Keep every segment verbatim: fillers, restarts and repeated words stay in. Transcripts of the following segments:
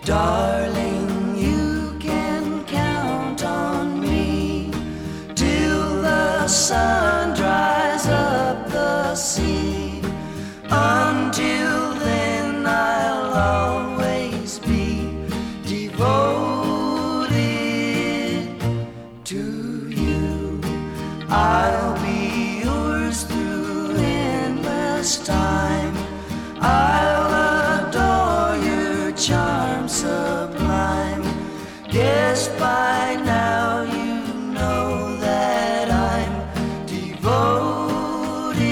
Darling, you can count on me till the sun dries up the sea. Until then, I'll always be devoted to you. I'll be yours through endless time. I'll adore your charm sublime. Guess by now you know that I'm devoted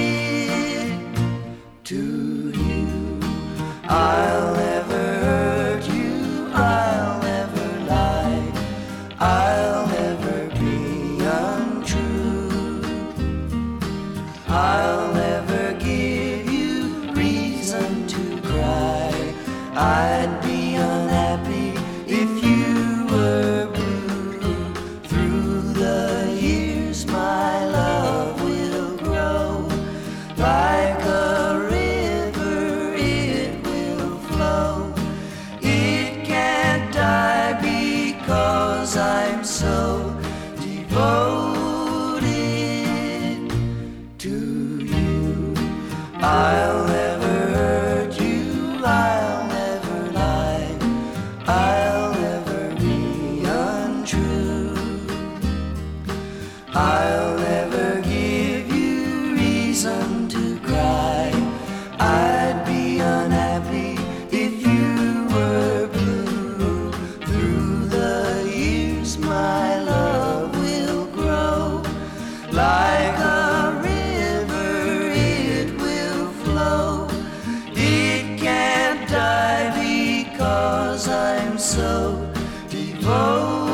to you. I'll never hurt you, I'll never lie, I'll never be untrue. I'll never give you reason to cry. I'd be unhappy if you were blue. Through the years my love will grow. Like a river it will flow. It can't die because I'm so devoted to you. I'll never hurt you, I'll never lie, I'll never be untrue. I'll never give you reason to cry. I'd be unhappy if you were blue. Through the years my love will grow. Like a river it will flow. It can't die because I'm so devoted